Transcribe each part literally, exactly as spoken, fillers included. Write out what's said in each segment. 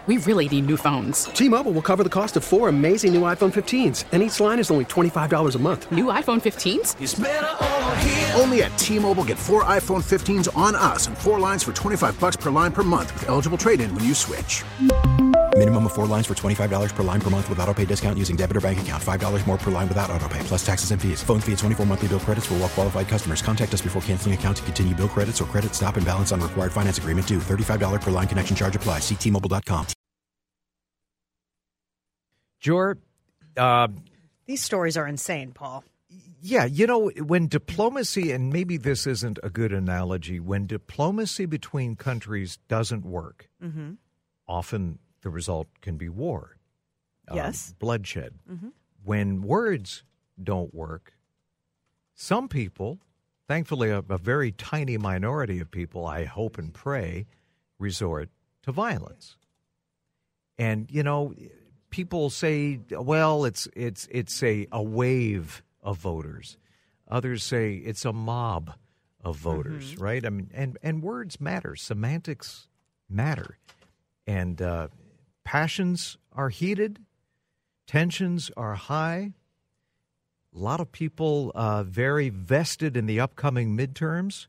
We really need new phones. T-Mobile will cover the cost of four amazing new iPhone fifteens, and each line is only twenty-five dollars a month. New iPhone fifteens? It's better over here. Only at T-Mobile, get four iPhone fifteens on us and four lines for twenty-five dollars per line per month with eligible trade-in when you switch. Minimum of four lines for twenty-five dollars per line per month with autopay discount using debit or bank account. five dollars more per line without autopay, plus taxes and fees. Phone fee at twenty-four monthly bill credits for well-qualified customers. Contact us before canceling account to continue bill credits or credit stop and balance on required finance agreement due. thirty-five dollars per line connection charge applies. See T Mobile dot com. Jor, uh, these stories are insane, Paul. Yeah, you know, when diplomacy, and maybe this isn't a good analogy, when diplomacy between countries doesn't work, mm-hmm. often the result can be war. Yes. Um, bloodshed. Mm-hmm. When words don't work, some people, thankfully a, a very tiny minority of people, I hope and pray, resort to violence. And, you know, people say, well, it's it's it's a, a wave of voters. Others say it's a mob of voters, mm-hmm. right? I mean, and, and words matter. Semantics matter. And uh, passions are heated. Tensions are high. A lot of people uh, very vested in the upcoming midterms.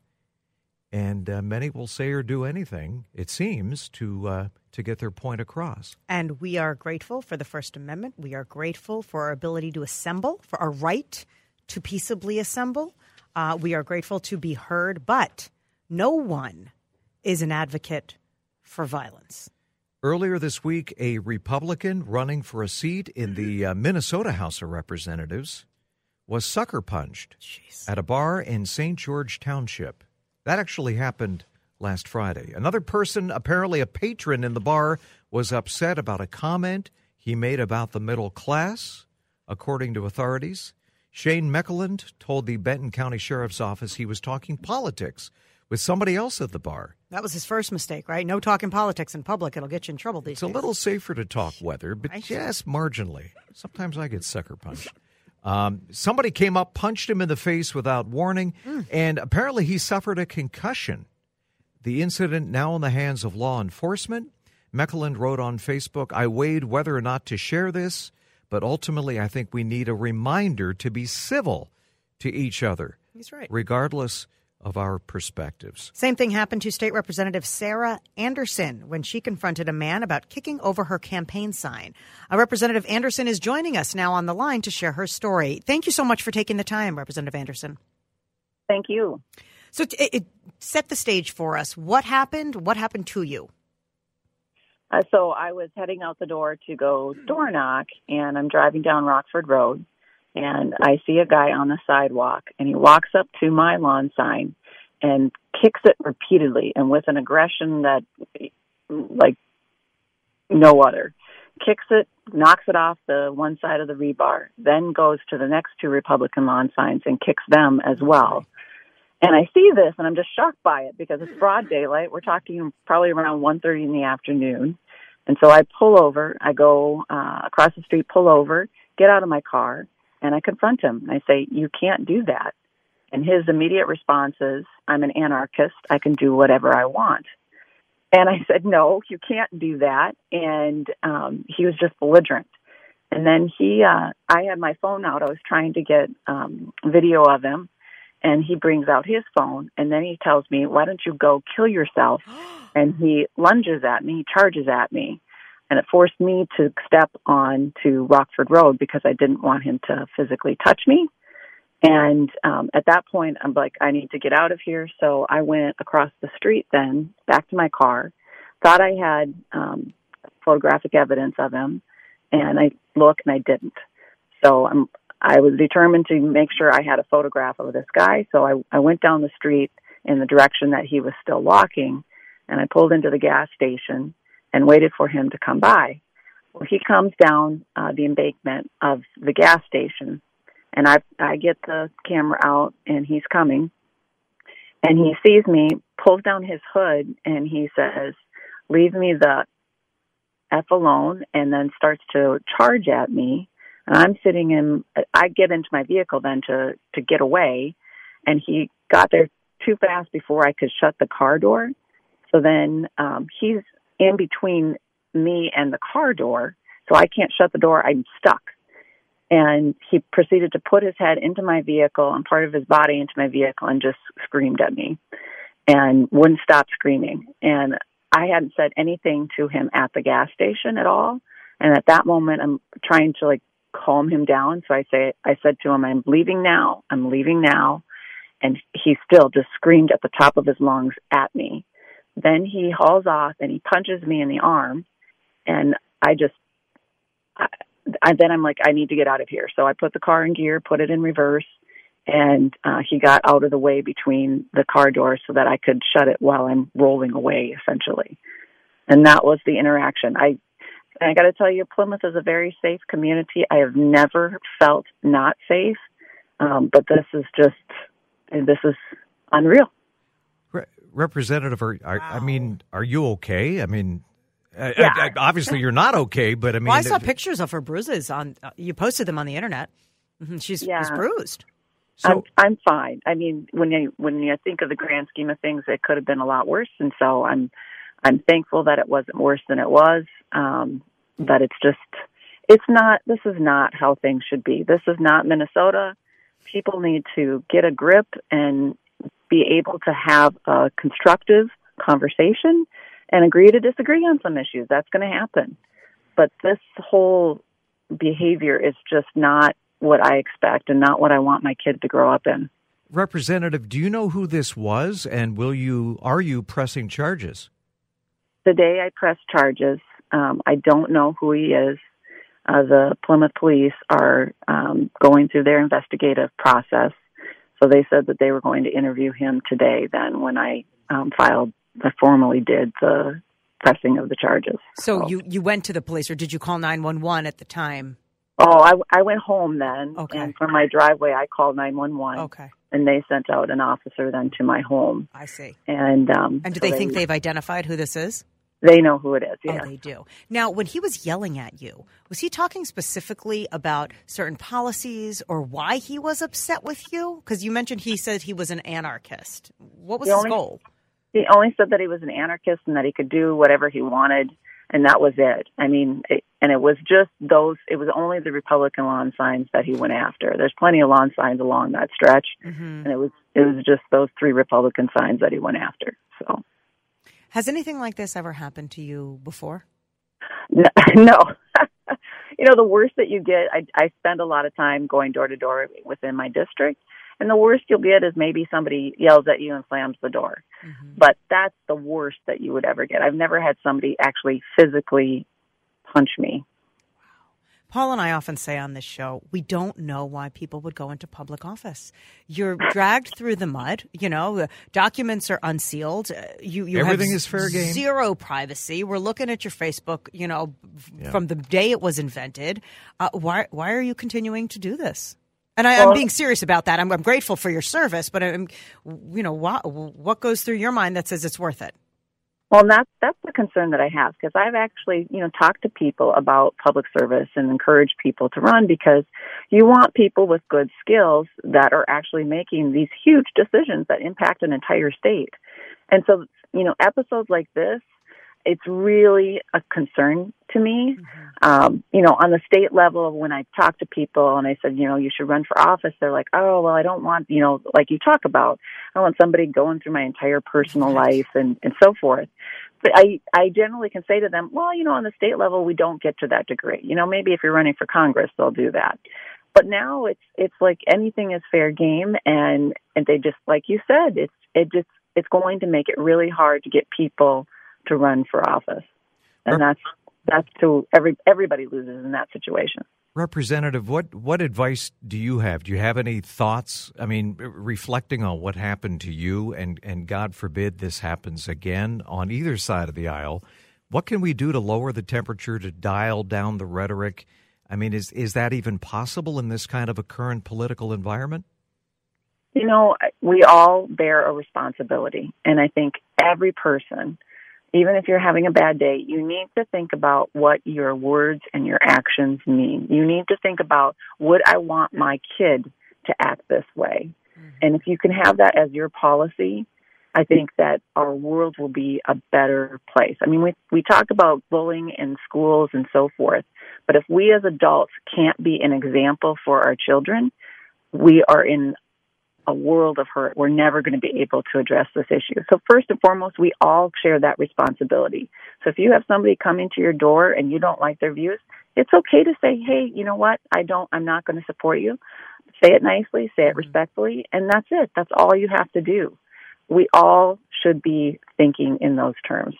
And uh, many will say or do anything, it seems, to uh, to get their point across. And we are grateful for the First Amendment. We are grateful for our ability to assemble, for our right to peaceably assemble. Uh, we are grateful to be heard, but no one is an advocate for violence. Earlier this week, a Republican running for a seat in the uh, Minnesota House of Representatives was sucker punched Jeez. at a bar in Saint George Township. That actually happened last Friday. Another person, apparently a patron in the bar, was upset about a comment he made about the middle class, according to authorities. Shane Meckland told the Benton County Sheriff's Office he was talking politics with somebody else at the bar. That was his first mistake, right? No talking politics in public. It'll get you in trouble these It's days. a little safer to talk weather, but Right. yes, marginally. Sometimes I get sucker punched. Um, somebody came up, punched him in the face without warning, mm. and apparently he suffered a concussion. The incident now in the hands of law enforcement. Meckland wrote on Facebook, I weighed whether or not to share this, but ultimately I think we need a reminder to be civil to each other. He's right. Regardless of our perspectives. Same thing happened to State Representative Sarah Anderson when she confronted a man about kicking over her campaign sign. Uh, Representative Anderson is joining us now on the line to share her story. Thank you so much for taking the time, Representative Anderson. Thank you. So t- it, it set the stage for us. What happened? What happened to you? Uh, so I was heading out the door to go door knock, and I'm driving down Rockford Road. And I see a guy on the sidewalk, and he walks up to my lawn sign and kicks it repeatedly and with an aggression that, like, no other. Kicks it, knocks it off the one side of the rebar, then goes to the next two Republican lawn signs and kicks them as well. And I see this, and I'm just shocked by it because it's broad daylight. We're talking probably around one thirty in the afternoon. And so I pull over. I go uh, across the street, pull over, get out of my car. And I confront him. I say, you can't do that. And his immediate response is, I'm an anarchist. I can do whatever I want. And I said, no, you can't do that. And um, he was just belligerent. And then he, uh, I had my phone out. I was trying to get um, video of him. And he brings out his phone. And then he tells me, why don't you go kill yourself? And he lunges at me, he charges at me. And it forced me to step on to Rockford Road because I didn't want him to physically touch me. And um, at that point, I'm like, I need to get out of here. So I went across the street then, back to my car, thought I had um, photographic evidence of him, and I looked and I didn't. So I'm, I was determined to make sure I had a photograph of this guy. So I, I went down the street in the direction that he was still walking, and I pulled into the gas station and waited for him to come by. Well, he comes down uh, the embankment of the gas station, and I I get the camera out, and he's coming, and he sees me, pulls down his hood, and he says, leave me the F alone, and then starts to charge at me. And I'm sitting in, I get into my vehicle then to, to get away, and he got there too fast before I could shut the car door. So then um, he's in between me and the car door, so I can't shut the door. I'm stuck. And he proceeded to put his head into my vehicle and part of his body into my vehicle and just screamed at me and wouldn't stop screaming. And I hadn't said anything to him at the gas station at all. And at that moment, I'm trying to like calm him down. So I say, I said to him, I'm leaving now. I'm leaving now. And he still just screamed at the top of his lungs at me. Then he hauls off and he punches me in the arm. And I just, I, I, then I'm like, I need to get out of here. So I put the car in gear, put it in reverse, and uh, he got out of the way between the car doors so that I could shut it while I'm rolling away, essentially. And that was the interaction. I, and I got to tell you, Plymouth is a very safe community. I have never felt not safe, um, but this is just, this is unreal. Re- Representative, are, are, wow. I mean, are you okay? I mean, yeah. I, I, obviously you're not okay, but I mean. Well, I saw it, pictures of her bruises on, uh, you posted them on the internet. Mm-hmm. She's, yeah. she's bruised. So, I'm, I'm fine. I mean, when you, when you think of the grand scheme of things, it could have been a lot worse. And so I'm, I'm thankful that it wasn't worse than it was. Um, but it's just, it's not, this is not how things should be. This is not Minnesota. People need to get a grip and be able to have a constructive conversation and agree to disagree on some issues. That's going to happen. But this whole behavior is just not what I expect and not what I want my kid to grow up in. Representative, do you know who this was, and will you, are you pressing charges? The day I press charges, um, I don't know who he is. Uh, the Plymouth police are um, going through their investigative process. So they said that they were going to interview him today then when I um, filed, I formally did the pressing of the charges. So, so you, you went to the police, or did you call nine one one at the time? Oh, I, I went home then. Okay. And from my driveway, I called nine one one. Okay. And they sent out an officer then to my home. I see. And um, and do so they, they think they've identified who this is? They know who it is, yeah. Oh, they do. Now, when he was yelling at you, was he talking specifically about certain policies or why he was upset with you? Because you mentioned he said he was an anarchist. What was he his only, goal? He only said that he was an anarchist and that he could do whatever he wanted, and that was it. I mean, it, and it was just those, it was only the Republican lawn signs that he went after. There's plenty of lawn signs along that stretch, mm-hmm. and it was it was just those three Republican signs that he went after, so... Has anything like this ever happened to you before? No. no. You know, the worst that you get, I, I spend a lot of time going door to door within my district, and the worst you'll get is maybe somebody yells at you and slams the door. Mm-hmm. But that's the worst that you would ever get. I've never had somebody actually physically punch me. Paul and I often say on this show, we don't know why people would go into public office. You're dragged through the mud. You know, the documents are unsealed. You, you Everything have is fair game. Zero privacy. We're looking at your Facebook, you know, yeah. from the day it was invented. Uh, why, why are you continuing to do this? And I, well, I'm being serious about that. I'm, I'm grateful for your service, but I'm, you know, what, what goes through your mind that says it's worth it? Well, that's, that's the concern that I have, because I've actually, you know, talked to people about public service and encouraged people to run, because you want people with good skills that are actually making these huge decisions that impact an entire state. And so, you know, episodes like this, it's really a concern to me. Mm-hmm. Um, you know, on the state level, when I talk to people and I said, you know, you should run for office, they're like, oh, well, I don't want, you know, like you talk about, I want somebody going through my entire personal life and, and so forth. But I, I generally can say to them, well, you know, on the state level, we don't get to that degree. You know, maybe if you're running for Congress, they'll do that. But now it's, it's like anything is fair game. And, and they just, like you said, it's, it just, it's going to make it really hard to get people to run for office. And that's, that's to every, everybody loses in that situation. Representative, what, what advice do you have? Do you have any thoughts? I mean, reflecting on what happened to you, and, and God forbid this happens again on either side of the aisle, what can we do to lower the temperature, to dial down the rhetoric? I mean, is, is that even possible in this kind of a current political environment? You know, we all bear a responsibility. And I think every person, even if you're having a bad day, you need to think about what your words and your actions mean. You need to think about, would I want my kid to act this way? Mm-hmm. And if you can have that as your policy, I think that our world will be a better place. I mean, we we talk about bullying in schools and so forth, but if we as adults can't be an example for our children, we are in a world of hurt. We're never going to be able to address this issue. So first and foremost, we all share that responsibility. So if you have somebody coming to your door and you don't like their views, it's okay to say, hey, you know what? I don't, I'm not going to support you. Say it nicely, say it respectfully, and that's it. That's all you have to do. We all should be thinking in those terms.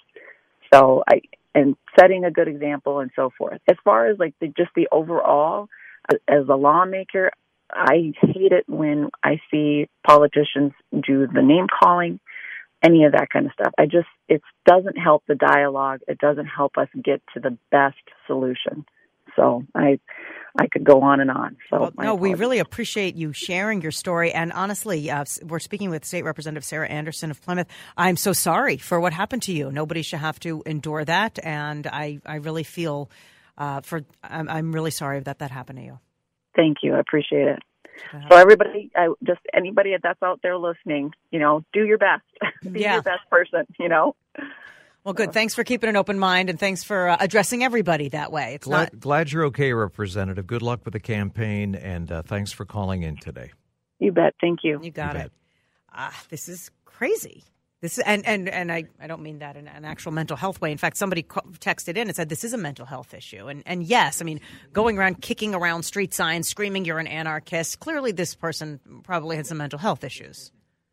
So I, and setting a good example and so forth. As far as like the, just the overall, as a lawmaker, I hate it when I see politicians do the name calling, any of that kind of stuff. I just, it doesn't help the dialogue. It doesn't help us get to the best solution. So I, I could go on and on. So well, no, we really appreciate you sharing your story. And honestly, uh, we're speaking with State Representative Sarah Anderson of Plymouth. I'm so sorry for what happened to you. Nobody should have to endure that. And I, I really feel uh, for, I'm, I'm really sorry that that happened to you. Thank you. I appreciate it. So everybody, I, just anybody that's out there listening, you know, do your best. Be yeah. your best person, you know. Well, good. Thanks for keeping an open mind, and thanks for uh, addressing everybody that way. It's glad, not glad you're okay, Representative. Good luck with the campaign, and uh, thanks for calling in today. You bet. Thank you. You got you it. Uh, this is crazy. This is, and, and, and I, I don't mean that in an actual mental health way. In fact, somebody texted in and said this is a mental health issue. And, and yes, I mean, going around kicking around street signs, screaming you're an anarchist, clearly this person probably had some mental health issues.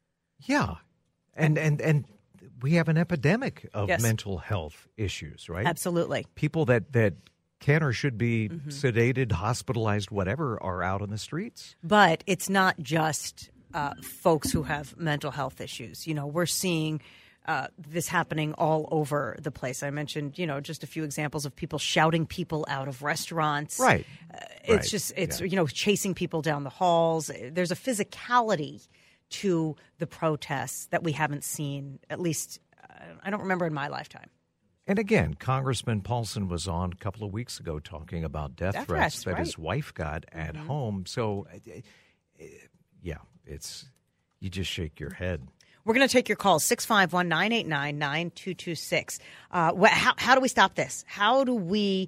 Yeah. And, and, and we have an epidemic of yes. mental health issues, right? Absolutely. People that, that can or should be mm-hmm. sedated, hospitalized, whatever, are out on the streets. But it's not just uh, folks who have mental health issues. You know, we're seeing uh, this happening all over the place. I mentioned, you know, just a few examples of people shouting people out of restaurants. Right. Uh, it's right. just, it's, yeah. you know, chasing people down the halls. There's a physicality to the protests that we haven't seen, at least, uh, I don't remember in my lifetime. And again, Congressman Paulson was on a couple of weeks ago talking about death, death threats, threats that right. his wife got at mm-hmm. home. So, uh, yeah, it's you just shake your head. We're going to take your call, six five one, nine eight nine, nine two two six. Uh, wh- how, how do we stop this? How do we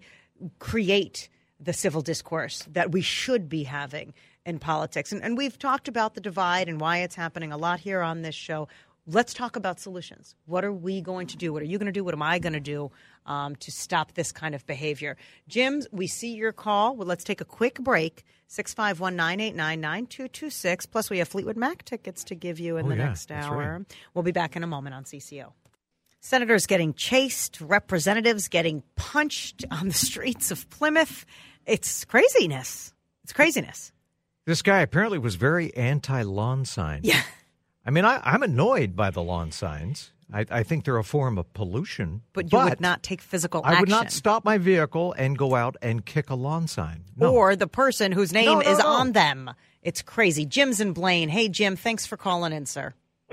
create the civil discourse that we should be having in politics? And, and we've talked about the divide and why it's happening a lot here on this show. Let's talk about solutions. What are we going to do? What are you going to do? What am I going to do um, to stop this kind of behavior? Jim, we see your call. Well, let's take a quick break. six five one, nine eight nine, nine two two six. Plus, we have Fleetwood Mac tickets to give you in oh, the yeah, next hour. Right. We'll be back in a moment on C C O. Senators getting chased, representatives getting punched on the streets of Plymouth. It's craziness. It's craziness. This guy apparently was very anti-lawn sign. Yeah. I mean, I, I'm annoyed by the lawn signs. I, I think they're a form of pollution. But you but would not take physical I action. would not stop my vehicle and go out and kick a lawn sign. No. Or the person whose name no, no, is no. on them. It's crazy. Jim's in Blaine. Hey, Jim, thanks for calling in, sir.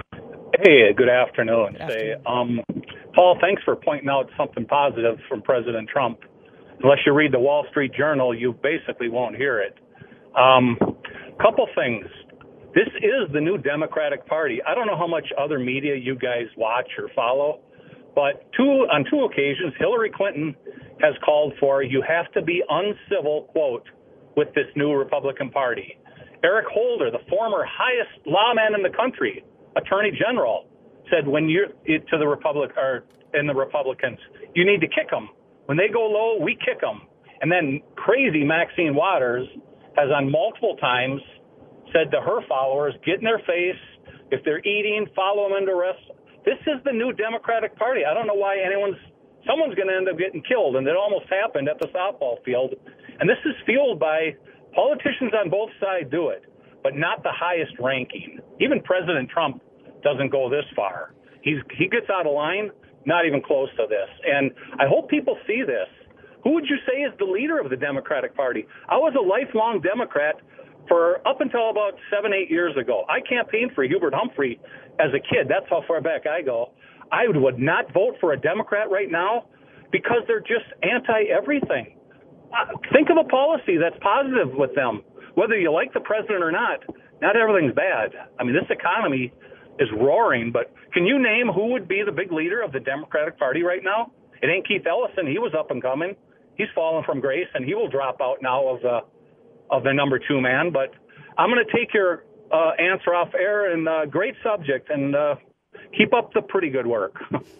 Hey, good afternoon. Good afternoon. Say, um, Paul, thanks for pointing out something positive from President Trump. Unless you read the Wall Street Journal, you basically won't hear it. Um, couple things. This is the new Democratic Party. I don't know how much other media you guys watch or follow, but two on two occasions, Hillary Clinton has called for you have to be uncivil, quote, with this new Republican Party. Eric Holder, the former highest lawman in the country, Attorney General, said when you're to the Republic or in the Republicans, you need to kick them. When they go low, we kick them. And then crazy Maxine Waters has on multiple times said to her followers, get in their face. If they're eating, follow them into rest. This is the new Democratic Party. I don't know why anyone's, someone's going to end up getting killed, and it almost happened at the softball field. And this is fueled by politicians on both sides do it, but not the highest ranking. Even President Trump doesn't go this far. He's, he gets out of line, not even close to this. And I hope people see this. Who would you say is the leader of the Democratic Party? I was a lifelong Democrat for up until about seven, eight years ago. I campaigned for Hubert Humphrey as a kid. That's how far back I go. I would not vote for a Democrat right now because they're just anti-everything. Uh, think of a policy that's positive with them. Whether you like the president or not, not everything's bad. I mean, this economy is roaring. But can you name who would be the big leader of the Democratic Party right now? It ain't Keith Ellison. He was up and coming. He's fallen from grace, and he will drop out now of the of the number two man. But I'm going to take your uh, answer off air, and uh, great subject, and uh, keep up the pretty good work.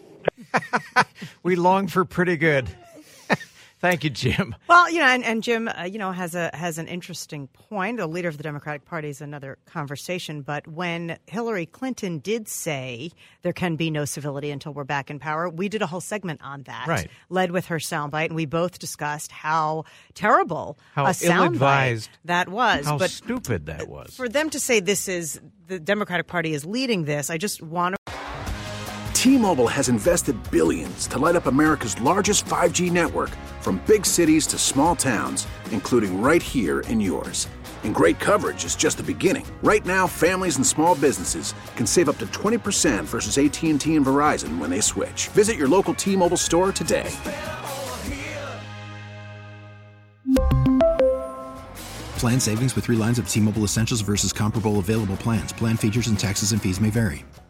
We long for pretty good. Thank you, Jim. Well, you know, and, and Jim, uh, you know, has a has an interesting point. The leader of the Democratic Party is another conversation. But when Hillary Clinton did say there can be no civility until we're back in power, we did a whole segment on that, right. led with her soundbite, and we both discussed how terrible how a soundbite that was. How but stupid that was. For them to say this is the Democratic Party is leading this, I just want to. T-Mobile has invested billions to light up America's largest five G network, from big cities to small towns, including right here in yours. And great coverage is just the beginning. Right now, families and small businesses can save up to twenty percent versus A T and T and Verizon when they switch. Visit your local T-Mobile store today. Plan savings with three lines of T-Mobile Essentials versus comparable available plans. Plan features and taxes and fees may vary.